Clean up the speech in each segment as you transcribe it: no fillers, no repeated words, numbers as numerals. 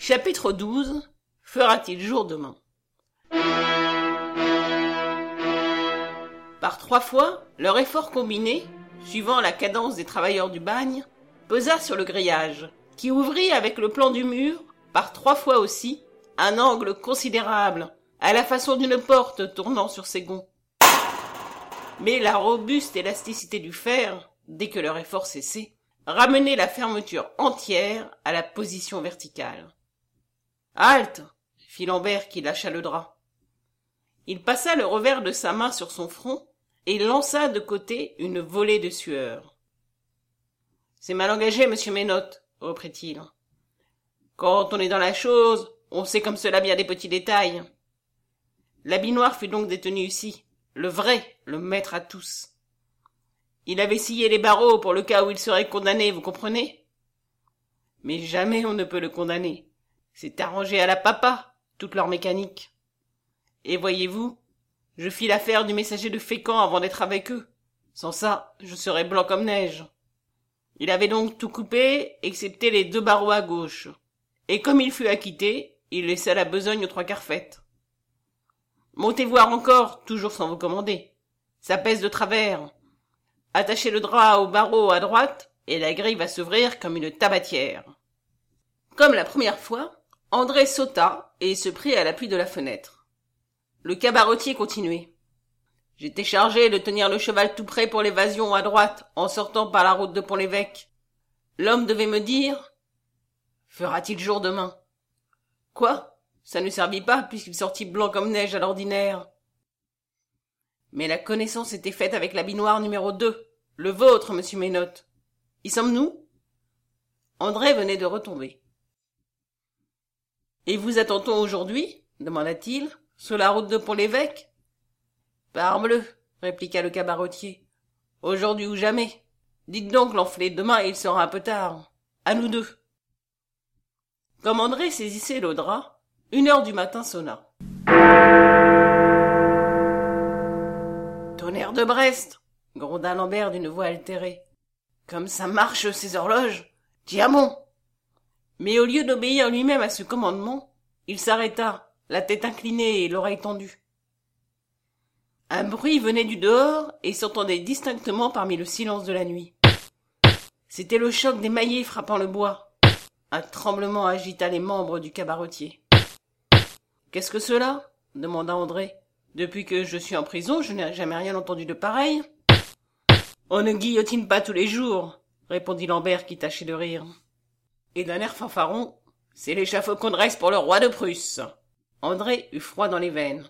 Chapitre 12. Fera-t-il jour demain? Par 3 fois, leur effort combiné, suivant la cadence des travailleurs du bagne, pesa sur le grillage, qui ouvrit avec le plan du mur, par 3 fois aussi, un angle considérable, à la façon d'une porte tournant sur ses gonds. Mais la robuste élasticité du fer, dès que leur effort cessait, ramenait la fermeture entière à la position verticale. « Halte !» fit Lambert qui lâcha le drap. Il passa le revers de sa main sur son front et lança de côté une volée de sueur. « C'est mal engagé, monsieur Ménotte, reprit-il. Quand on est dans la chose, on sait comme cela bien des petits détails. L'habit noir fut donc détenu ici, le vrai, le maître à tous. Il avait scié les barreaux pour le cas où il serait condamné, vous comprenez? Mais jamais on ne peut le condamner. C'est arrangé à la papa, toute leur mécanique. Et voyez-vous, je fis l'affaire du messager de Fécamp avant d'être avec eux. Sans ça, je serais blanc comme neige. Il avait donc tout coupé, excepté les 2 barreaux à gauche. Et comme il fut acquitté, il laissa la besogne aux 3/4 faite. Montez voir encore, toujours sans vous commander. Ça pèse de travers. Attachez le drap au barreau à droite, et la grille va s'ouvrir comme une tabatière. Comme la première fois, André sauta et se prit à l'appui de la fenêtre. Le cabaretier continuait. J'étais chargé de tenir le cheval tout prêt pour l'évasion à droite en sortant par la route de Pont-l'Évêque. L'homme devait me dire « Fera-t-il jour demain ?» Quoi? Ça ne servit pas puisqu'il sortit blanc comme neige à l'ordinaire. Mais la connaissance était faite avec l'habit noir numéro 2, le vôtre, monsieur Ménotte. Y sommes-nous? André venait de retomber. « Et vous attend-on aujourd'hui ?» demanda-t-il, « sur la route de Pont-l'Évêque ?»« Parbleu !» répliqua le cabaretier. « Aujourd'hui ou jamais. Dites donc, l'enflé, demain il sera un peu tard. À nous deux. » Comme André saisissait le drap, 1h du matin sonna. « Tonnerre de Brest !» gronda Lambert d'une voix altérée. « Comme ça marche, ces horloges! Diamant !» Mais au lieu d'obéir lui-même à ce commandement, il s'arrêta, la tête inclinée et l'oreille tendue. Un bruit venait du dehors et s'entendait distinctement parmi le silence de la nuit. C'était le choc des maillets frappant le bois. Un tremblement agita les membres du cabaretier. « Qu'est-ce que cela ?» demanda André. « Depuis que je suis en prison, je n'ai jamais rien entendu de pareil. »« On ne guillotine pas tous les jours, » répondit Lambert qui tâchait de rire. Et d'un air fanfaron, « C'est l'échafaud qu'on dresse pour le roi de Prusse. » André eut froid dans les veines.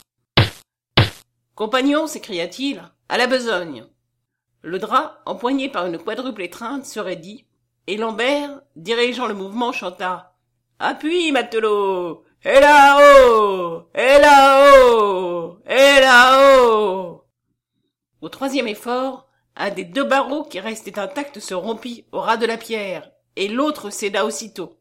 « Compagnon, s'écria-t-il, à la besogne !» Le drap, empoigné par une quadruple étreinte, se raidit, et Lambert, dirigeant le mouvement, chanta « Appuie, matelot! Et là-haut! Et là-haut! Et là-haut !» Au 3e effort, un des 2 barreaux qui restaient intacts se rompit au ras de la pierre, et l'autre céda aussitôt.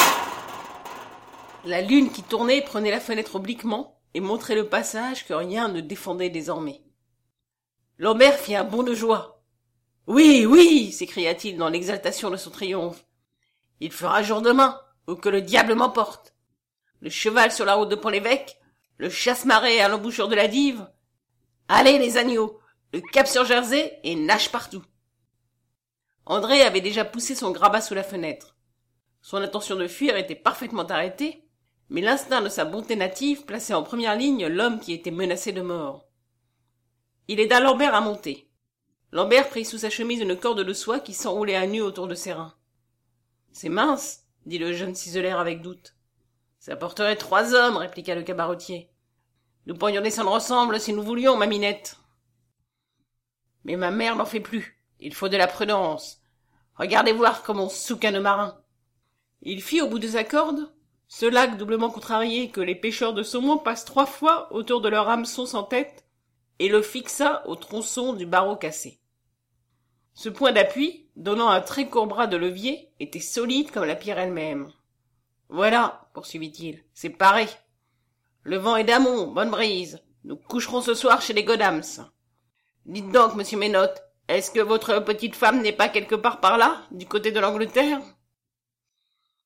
La lune qui tournait prenait la fenêtre obliquement et montrait le passage que rien ne défendait désormais. Lambert fit un bond de joie. « Oui, oui !» s'écria-t-il dans l'exaltation de son triomphe. « Il fera jour demain, ou que le diable m'emporte. Le cheval sur la route de Pont-l'Évêque, le chasse-marée à l'embouchure de la Dive. Allez, les agneaux, le cap sur Jersey et nage partout. » André avait déjà poussé son grabat sous la fenêtre. Son intention de fuir était parfaitement arrêtée, mais l'instinct de sa bonté native plaçait en première ligne l'homme qui était menacé de mort. Il aida Lambert à monter. Lambert prit sous sa chemise une corde de soie qui s'enroulait à nu autour de ses reins. « C'est mince, » dit le jeune ciseleur avec doute. « Ça porterait 3 hommes, » répliqua le cabaretier. « Nous pourrions descendre ensemble si nous voulions, ma Minette. »« Mais ma mère n'en fait plus. Il faut de la prudence. Regardez voir comme on souque un marin. » Il fit au bout de sa corde ce lac doublement contrarié que les pêcheurs de saumon passent 3 fois autour de leur hameçon sans tête, et le fixa au tronçon du barreau cassé. Ce point d'appui, donnant un très court bras de levier, était solide comme la pierre elle-même. « Voilà, » poursuivit-il, « c'est paré. Le vent est d'amont, bonne brise. Nous coucherons ce soir chez les Godams. Dites donc, monsieur Ménotte, est-ce que votre petite femme n'est pas quelque part par là, du côté de l'Angleterre ?»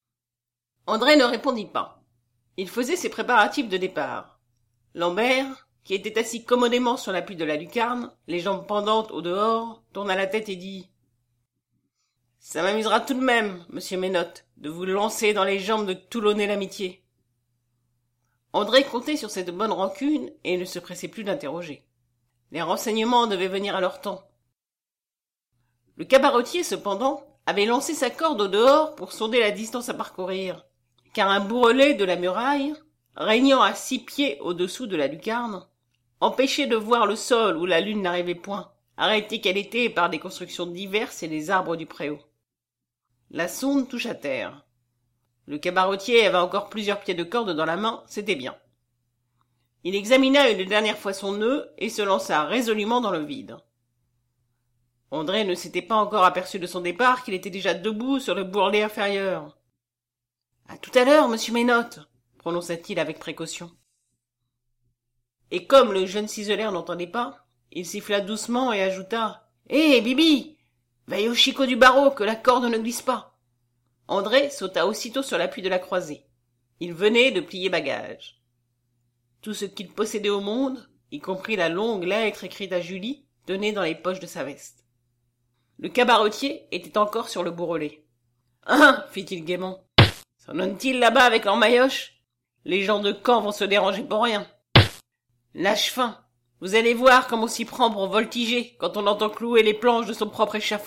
André ne répondit pas. Il faisait ses préparatifs de départ. Lambert, qui était assis commodément sur l'appui de la lucarne, les jambes pendantes au dehors, tourna la tête et dit « Ça m'amusera tout de même, monsieur Ménotte, de vous lancer dans les jambes de Toulonner l'amitié. » André comptait sur cette bonne rancune et ne se pressait plus d'interroger. Les renseignements devaient venir à leur temps. Le cabaretier, cependant, avait lancé sa corde au dehors pour sonder la distance à parcourir, car un bourrelet de la muraille, régnant à 6 pieds au-dessous de la lucarne, empêchait de voir le sol où la lune n'arrivait point, arrêtée qu'elle était par des constructions diverses et les arbres du préau. La sonde toucha terre. Le cabaretier avait encore plusieurs pieds de corde dans la main, c'était bien. Il examina une dernière fois son nœud et se lança résolument dans le vide. André ne s'était pas encore aperçu de son départ qu'il était déjà debout sur le bourrelet inférieur. « À tout à l'heure, monsieur Ménotte !» prononça-t-il avec précaution. Et comme le jeune ciseleur n'entendait pas, il siffla doucement et ajouta « Hé, Bibi, veille au chicot du barreau, que la corde ne glisse pas !» André sauta aussitôt sur l'appui de la croisée. Il venait de plier bagage. Tout ce qu'il possédait au monde, y compris la longue lettre écrite à Julie, tenait dans les poches de sa veste. Le cabaretier était encore sur le bourrelet. « Hein !» fit-il gaiement. « S'en donne-t-il là-bas avec l'emmailloche ? Les gens de Caen vont se déranger pour rien. Lâche fin, vous allez voir comme on s'y prend pour voltiger quand on entend clouer les planches de son propre échafaud. »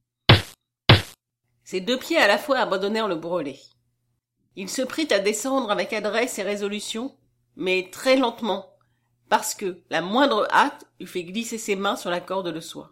Ses 2 pieds à la fois abandonnèrent le bourrelet. Il se prit à descendre avec adresse et résolution, mais très lentement, parce que la moindre hâte eût fait glisser ses mains sur la corde de soie.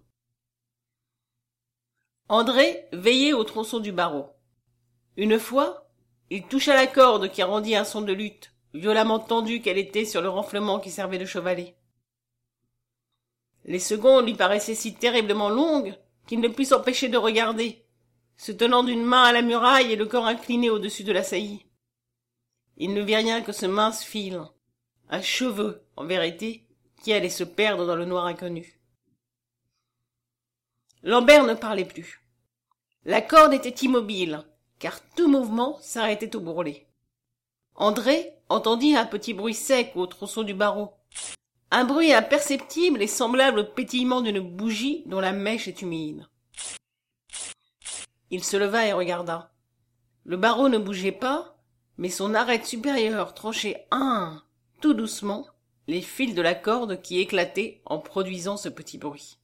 André veillait au tronçon du barreau. Une fois, il toucha la corde qui rendit un son de lutte, violemment tendue qu'elle était sur le renflement qui servait de chevalet. Les secondes lui paraissaient si terriblement longues qu'il ne put s'empêcher de regarder, se tenant d'une main à la muraille et le corps incliné au-dessus de la saillie. Il ne vit rien que ce mince fil, un cheveu, en vérité, qui allait se perdre dans le noir inconnu. Lambert ne parlait plus. La corde était immobile, car tout mouvement s'arrêtait au bourrelet. André entendit un petit bruit sec au tronçon du barreau, un bruit imperceptible et semblable au pétillement d'une bougie dont la mèche est humide. Il se leva et regarda. Le barreau ne bougeait pas, mais son arête supérieure tranchait tout doucement, les fils de la corde qui éclataient en produisant ce petit bruit.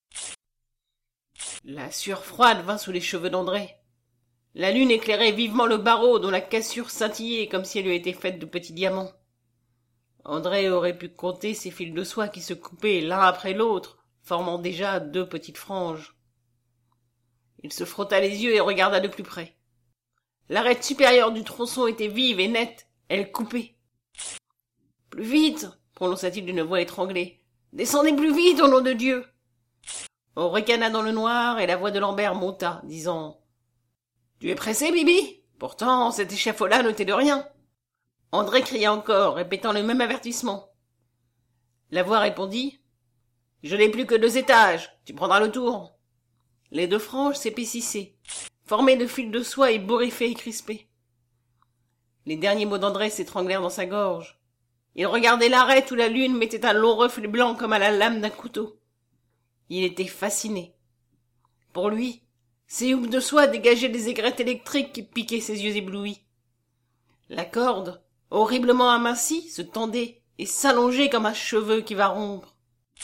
La sueur froide vint sous les cheveux d'André. La lune éclairait vivement le barreau dont la cassure scintillait comme si elle eût été faite de petits diamants. André aurait pu compter ces fils de soie qui se coupaient l'un après l'autre, formant déjà 2 petites franges. Il se frotta les yeux et regarda de plus près. L'arête supérieure du tronçon était vive et nette, elle coupait. « Plus vite !» prononça-t-il d'une voix étranglée. « Descendez plus vite, au nom de Dieu !» On ricana dans le noir et la voix de Lambert monta, disant « Tu es pressé, Bibi ? Pourtant, cet échafaud-là ne t'est de rien. » André cria encore, répétant le même avertissement. La voix répondit « Je n'ai plus que 2 étages, tu prendras le tour. » Les 2 franges s'épaississaient, formées de fils de soie ébouriffés et crispés. Les derniers mots d'André s'étranglèrent dans sa gorge. Il regardait l'arête où la lune mettait un long reflet blanc comme à la lame d'un couteau. Il était fasciné. Pour lui, ces houppes de soie dégageaient des aigrettes électriques qui piquaient ses yeux éblouis. La corde, horriblement amincie, se tendait et s'allongeait comme un cheveu qui va rompre.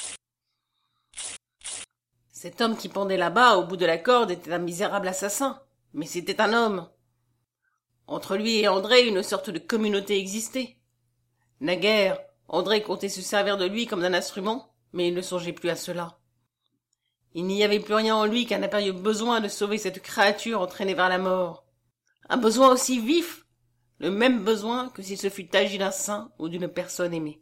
Cet homme qui pendait là-bas, au bout de la corde, était un misérable assassin, mais c'était un homme. Entre lui et André, une sorte de communauté existait. Naguère, André comptait se servir de lui comme d'un instrument, mais il ne songeait plus à cela. Il n'y avait plus rien en lui qu'un impérieux besoin de sauver cette créature entraînée vers la mort. Un besoin aussi vif, le même besoin que s'il se fût agi d'un saint ou d'une personne aimée.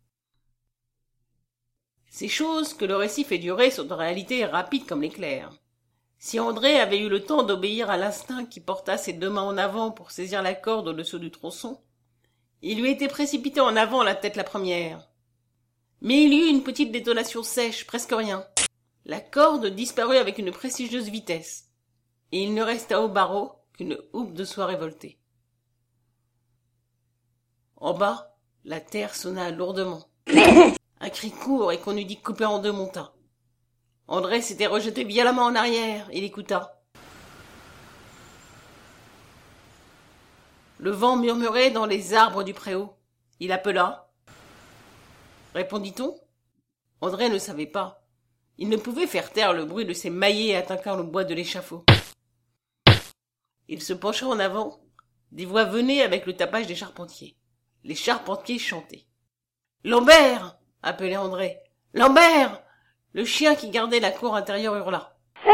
Ces choses que le récit fait durer sont en réalité rapides comme l'éclair. Si André avait eu le temps d'obéir à l'instinct qui porta ses 2 mains en avant pour saisir la corde au-dessous du tronçon, il lui était précipité en avant la tête la première. Mais il y eut une petite détonation sèche, presque rien. La corde disparut avec une prestigieuse vitesse, et il ne resta au barreau qu'une houppe de soie révoltée. En bas, la terre sonna lourdement. Un cri court et qu'on eût dit coupé en deux monta. André s'était rejeté violemment en arrière, il écouta. Le vent murmurait dans les arbres du préau. Il appela. Répondit-on? André ne savait pas. Il ne pouvait faire taire le bruit de ses maillets attaquant le bois de l'échafaud. Il se pencha en avant. Des voix venaient avec le tapage des charpentiers. Les charpentiers chantaient. « Lambert !» appelait André. « Lambert !» Le chien qui gardait la cour intérieure hurla.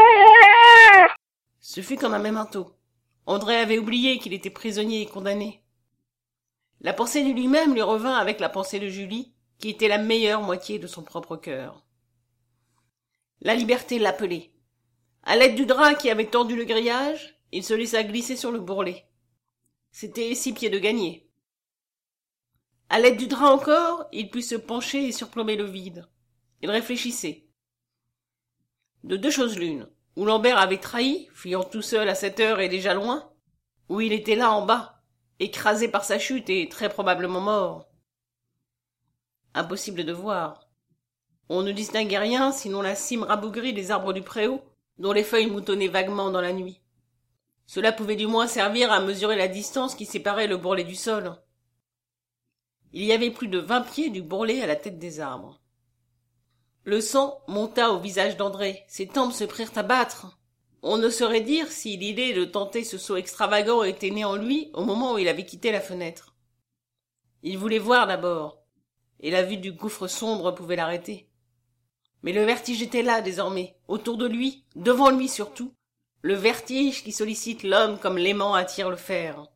Ce fut comme un memento. André avait oublié qu'il était prisonnier et condamné. La pensée de lui-même lui revint avec la pensée de Julie, qui était la meilleure moitié de son propre cœur. La liberté l'appelait. À l'aide du drap qui avait tordu le grillage, il se laissa glisser sur le bourrelet. C'était 6 pieds de gagné. À l'aide du drap encore, il put se pencher et surplomber le vide. Il réfléchissait. De 2 choses l'une, ou Lambert avait trahi, fuyant tout seul à cette heure et déjà loin, ou il était là en bas, écrasé par sa chute et très probablement mort. Impossible de voir. On ne distinguait rien sinon la cime rabougrie des arbres du préau, dont les feuilles moutonnaient vaguement dans la nuit. Cela pouvait du moins servir à mesurer la distance qui séparait le bourrelet du sol. Il y avait plus de 20 pieds du bourrelet à la tête des arbres. Le sang monta au visage d'André, ses tempes se prirent à battre. On ne saurait dire si l'idée de tenter ce saut extravagant était née en lui au moment où il avait quitté la fenêtre. Il voulait voir d'abord, et la vue du gouffre sombre pouvait l'arrêter. Mais le vertige était là désormais, autour de lui, devant lui surtout, le vertige qui sollicite l'homme comme l'aimant attire le fer.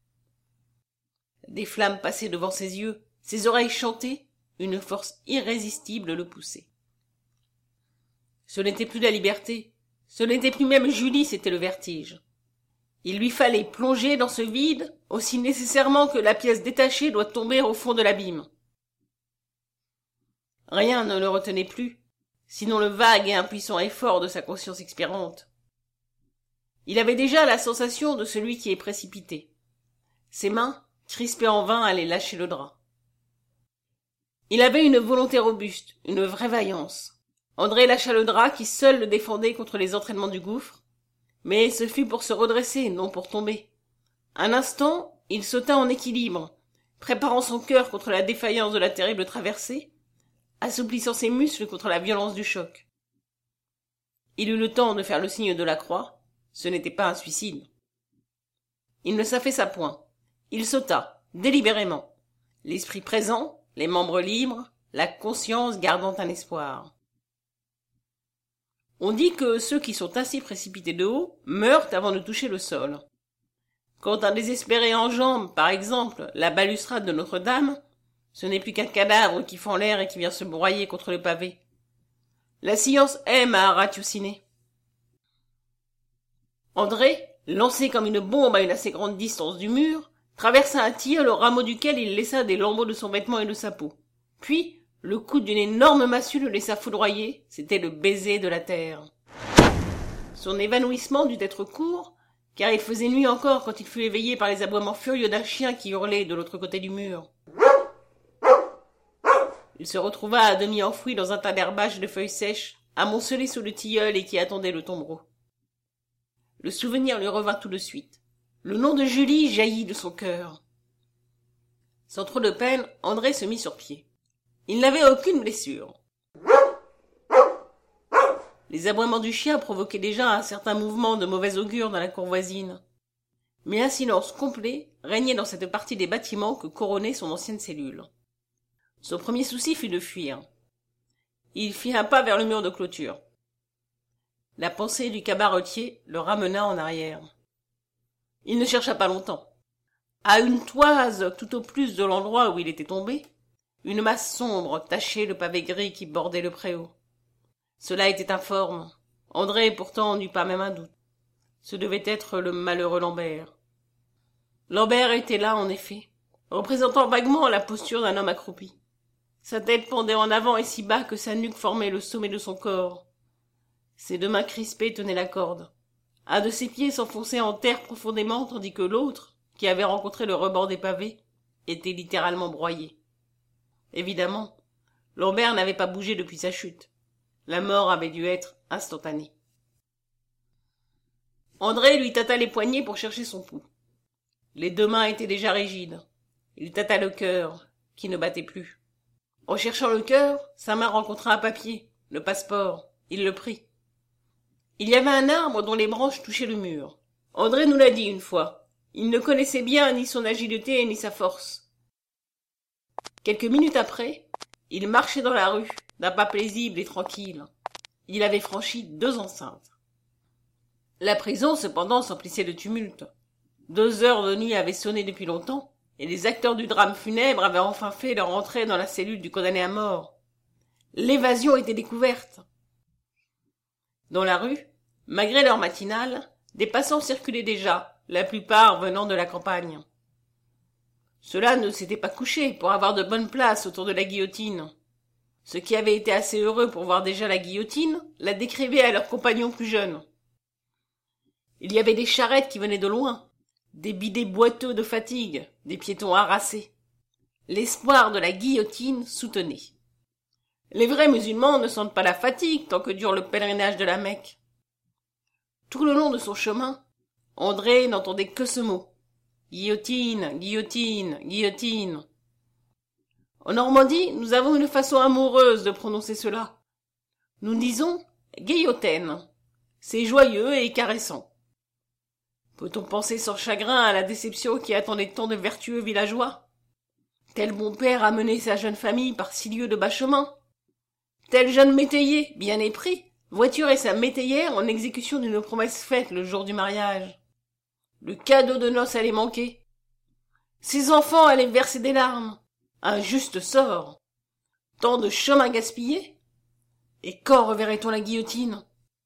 Des flammes passaient devant ses yeux, ses oreilles chantaient, une force irrésistible le poussait. Ce n'était plus la liberté, ce n'était plus même Julie, c'était le vertige. Il lui fallait plonger dans ce vide aussi nécessairement que la pièce détachée doit tomber au fond de l'abîme. Rien ne le retenait plus, sinon le vague et impuissant effort de sa conscience expirante. Il avait déjà la sensation de celui qui est précipité. Ses mains, crispées en vain, allaient lâcher le drap. Il avait une volonté robuste, une vraie vaillance. André lâcha le drap qui seul le défendait contre les entraînements du gouffre, mais ce fut pour se redresser, non pour tomber. Un instant, il sauta en équilibre, préparant son cœur contre la défaillance de la terrible traversée, assouplissant ses muscles contre la violence du choc. Il eut le temps de faire le signe de la croix, ce n'était pas un suicide. Il ne s'affaissa point, il sauta, délibérément, l'esprit présent, les membres libres, la conscience gardant un espoir. On dit que ceux qui sont ainsi précipités de haut meurent avant de toucher le sol. Quand un désespéré enjambe, par exemple, la balustrade de Notre-Dame, ce n'est plus qu'un cadavre qui fend l'air et qui vient se broyer contre le pavé. La science aime à ratiociner. André, lancé comme une bombe à une assez grande distance du mur, traversa un tilleul au rameau duquel il laissa des lambeaux de son vêtement et de sa peau. Puis, le coup d'une énorme massue le laissa foudroyer, c'était le baiser de la terre. Son évanouissement dut être court, car il faisait nuit encore quand il fut éveillé par les aboiements furieux d'un chien qui hurlait de l'autre côté du mur. Il se retrouva à demi enfoui dans un tas d'herbages et de feuilles sèches, amoncelées sous le tilleul et qui attendait le tombereau. Le souvenir lui revint tout de suite. Le nom de Julie jaillit de son cœur. Sans trop de peine, André se mit sur pied. Il n'avait aucune blessure. Les aboiements du chien provoquaient déjà un certain mouvement de mauvais augure dans la cour voisine. Mais un silence complet régnait dans cette partie des bâtiments que couronnait son ancienne cellule. Son premier souci fut de fuir. Il fit un pas vers le mur de clôture. La pensée du cabaretier le ramena en arrière. Il ne chercha pas longtemps. À une toise tout au plus de l'endroit où il était tombé, une masse sombre tachait le pavé gris qui bordait le préau. Cela était informe. André pourtant n'eut pas même un doute. Ce devait être le malheureux Lambert. Lambert était là en effet, représentant vaguement la posture d'un homme accroupi. Sa tête pendait en avant et si bas que sa nuque formait le sommet de son corps. Ses 2 mains crispées tenaient la corde. Un de ses pieds s'enfonçait en terre profondément tandis que l'autre, qui avait rencontré le rebord des pavés, était littéralement broyé. Évidemment, Lambert n'avait pas bougé depuis sa chute. La mort avait dû être instantanée. André lui tâta les poignets pour chercher son pouls. Les 2 mains étaient déjà rigides. Il tâta le cœur, qui ne battait plus. En cherchant le cœur, sa main rencontra un papier, le passeport. Il le prit. Il y avait un arbre dont les branches touchaient le mur. André nous l'a dit une fois. Il ne connaissait bien ni son agilité ni sa force. Quelques minutes après, il marchait dans la rue, d'un pas paisible et tranquille. Il avait franchi 2 enceintes. La prison, cependant, s'emplissait de tumulte. 2 heures de nuit avaient sonné depuis longtemps, et les acteurs du drame funèbre avaient enfin fait leur entrée dans la cellule du condamné à mort. L'évasion était découverte. Dans la rue, malgré l'heure matinale, des passants circulaient déjà, la plupart venant de la campagne. Ceux-là ne s'étaient pas couchés pour avoir de bonnes places autour de la guillotine. Ceux qui avaient été assez heureux pour voir déjà la guillotine la décrivaient à leurs compagnons plus jeunes. Il y avait des charrettes qui venaient de loin, des bidets boiteux de fatigue, des piétons harassés. L'espoir de la guillotine soutenait. Les vrais musulmans ne sentent pas la fatigue tant que dure le pèlerinage de la Mecque. Tout le long de son chemin, André n'entendait que ce mot. Guillotine, guillotine, guillotine. En Normandie, nous avons une façon amoureuse de prononcer cela. Nous disons guillotine. C'est joyeux et caressant. Peut-on penser sans chagrin à la déception qui attendait tant de vertueux villageois? Tel bon père a mené sa jeune famille par 6 lieues de bas chemin. Tel jeune métayer, bien épris, voiturait sa métayère en exécution d'une promesse faite le jour du mariage. Le cadeau de noces allait manquer. Ses enfants allaient verser des larmes. Un juste sort. Tant de chemin gaspillé. Et quand reverrait-on la guillotine?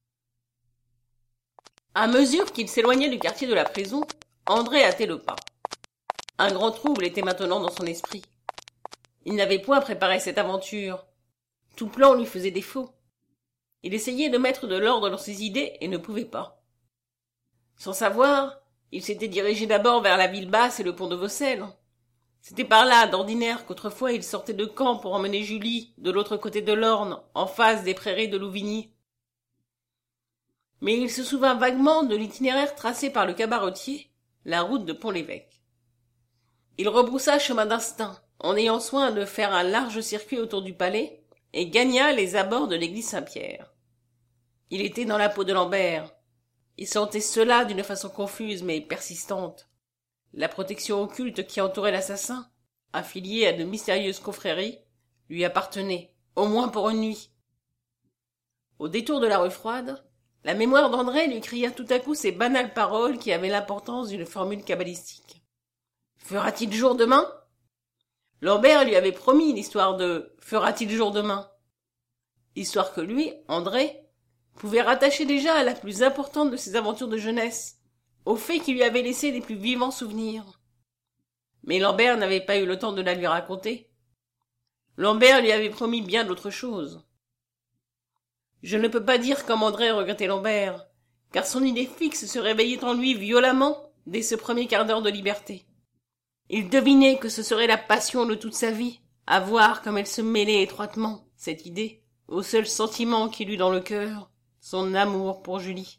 À mesure qu'il s'éloignait du quartier de la prison, André hâtait le pas. Un grand trouble était maintenant dans son esprit. Il n'avait point préparé cette aventure. Tout plan lui faisait défaut. Il essayait de mettre de l'ordre dans ses idées et ne pouvait pas. Sans savoir, il s'était dirigé d'abord vers la ville basse et le pont de Vaucelles. C'était par là, d'ordinaire, qu'autrefois il sortait de Caen pour emmener Julie de l'autre côté de l'Orne, en face des prairies de Louvigny. Mais il se souvint vaguement de l'itinéraire tracé par le cabaretier, la route de Pont-l'Évêque. Il rebroussa chemin d'instinct, en ayant soin de faire un large circuit autour du palais, et gagna les abords de l'église Saint-Pierre. Il était dans la peau de Lambert. Il sentait cela d'une façon confuse mais persistante. La protection occulte qui entourait l'assassin, affilié à de mystérieuses confréries, lui appartenait, au moins pour une nuit. Au détour de la rue Froide, la mémoire d'André lui cria tout à coup ces banales paroles qui avaient l'importance d'une formule cabalistique. « Fera-t-il jour demain ?» Lambert lui avait promis l'histoire de « Fera-t-il jour demain ?» Histoire que lui, André, pouvait rattacher déjà à la plus importante de ses aventures de jeunesse, au fait qui lui avait laissé les plus vivants souvenirs. Mais Lambert n'avait pas eu le temps de la lui raconter. Lambert lui avait promis bien d'autres choses. Je ne peux pas dire comme André regrettait Lambert, car son idée fixe se réveillait en lui violemment dès ce premier quart d'heure de liberté. Il devinait que ce serait la passion de toute sa vie, à voir comme elle se mêlait étroitement, cette idée, au seul sentiment qu'il eut dans le cœur, son amour pour Julie.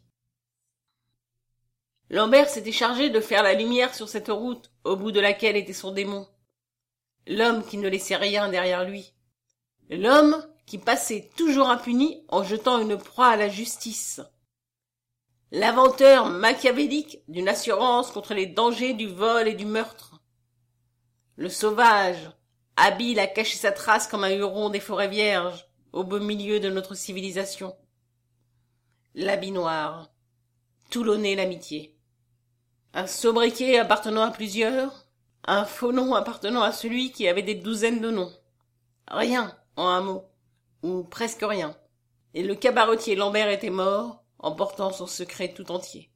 Lambert s'était chargé de faire la lumière sur cette route au bout de laquelle était son démon. L'homme qui ne laissait rien derrière lui. L'homme qui passait toujours impuni en jetant une proie à la justice. L'inventeur machiavélique d'une assurance contre les dangers du vol et du meurtre. Le sauvage, habile à cacher sa trace comme un huron des forêts vierges, au beau milieu de notre civilisation. L'habit noir, Toulonnais l'amitié. Un sobriquet appartenant à plusieurs, un faux nom appartenant à celui qui avait des douzaines de noms. Rien, en un mot, ou presque rien. Et le cabaretier Lambert était mort, emportant son secret tout entier.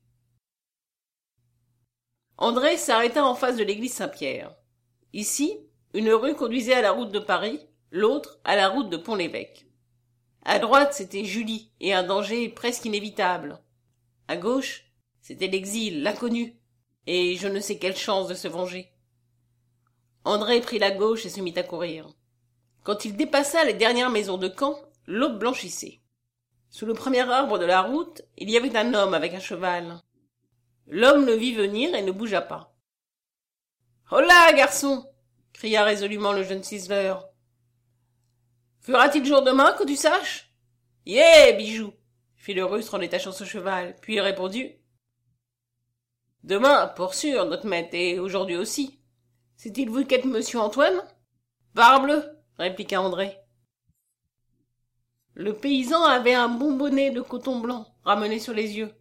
André s'arrêta en face de l'église Saint-Pierre. Ici, une rue conduisait à la route de Paris, l'autre à la route de Pont-l'Évêque. À droite, c'était Julie et un danger presque inévitable. À gauche, c'était l'exil, l'inconnu, et je ne sais quelle chance de se venger. André prit la gauche et se mit à courir. Quand il dépassa les dernières maisons de camp, l'aube blanchissait. Sous le premier arbre de la route, il y avait un homme avec un cheval. L'homme le vit venir et ne bougea pas. « Holà, garçon !» cria résolument le jeune ciseleur. « Fera-t-il jour demain que tu saches ?»« Yeah, bijou !» fit le rustre en détachant son cheval, puis il répondit. « Demain, pour sûr, notre maître, et aujourd'hui aussi. C'est-il vous qu'être monsieur Antoine ?»« Parbleu !» répliqua André. Le paysan avait un bon bonnet de coton blanc ramené sur les yeux.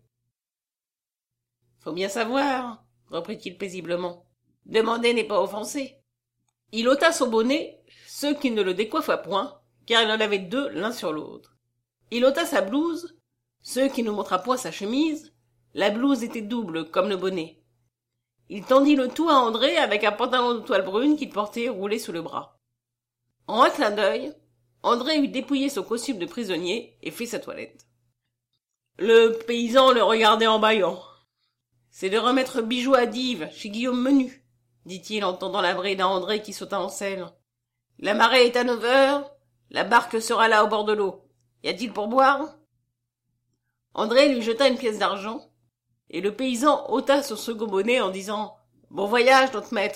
« Faut bien savoir, » reprit-il paisiblement. « Demander n'est pas offenser. » Il ôta son bonnet, ce qui ne le décoiffa point, car il en avait deux l'un sur l'autre. Il ôta sa blouse, ce qui ne montra point sa chemise, la blouse était double comme le bonnet. Il tendit le tout à André avec un pantalon de toile brune qu'il portait roulé sous le bras. En un clin d'œil, André eut dépouillé son costume de prisonnier et fait sa toilette. Le paysan le regardait en bâillant. « C'est de remettre Bijou à Dives, chez Guillaume Menu, » dit-il en tendant la bride à André qui sauta en selle. « La marée est à 9 heures, la barque sera là au bord de l'eau. Y a-t-il pour boire ?» André lui jeta une pièce d'argent, et le paysan ôta son second bonnet en disant « Bon voyage, notre maître !»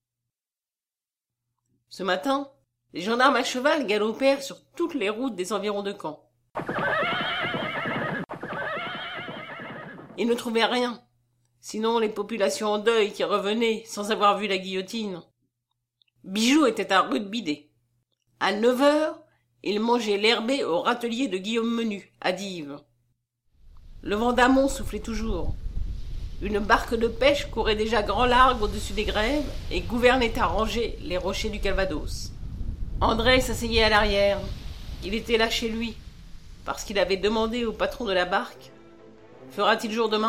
Ce matin, les gendarmes à cheval galopèrent sur toutes les routes des environs de Caen. Ils ne trouvaient rien, sinon les populations en deuil qui revenaient sans avoir vu la guillotine. Bijou était un rude bidet. À 9 heures, il mangeait l'herbé au râtelier de Guillaume Menu, à Dives. Le vent d'amont soufflait toujours. Une barque de pêche courait déjà grand largue au-dessus des grèves et gouvernait à ranger les rochers du Calvados. André s'asseyait à l'arrière. Il était là chez lui, parce qu'il avait demandé au patron de la barque « Fera-t-il jour demain ?»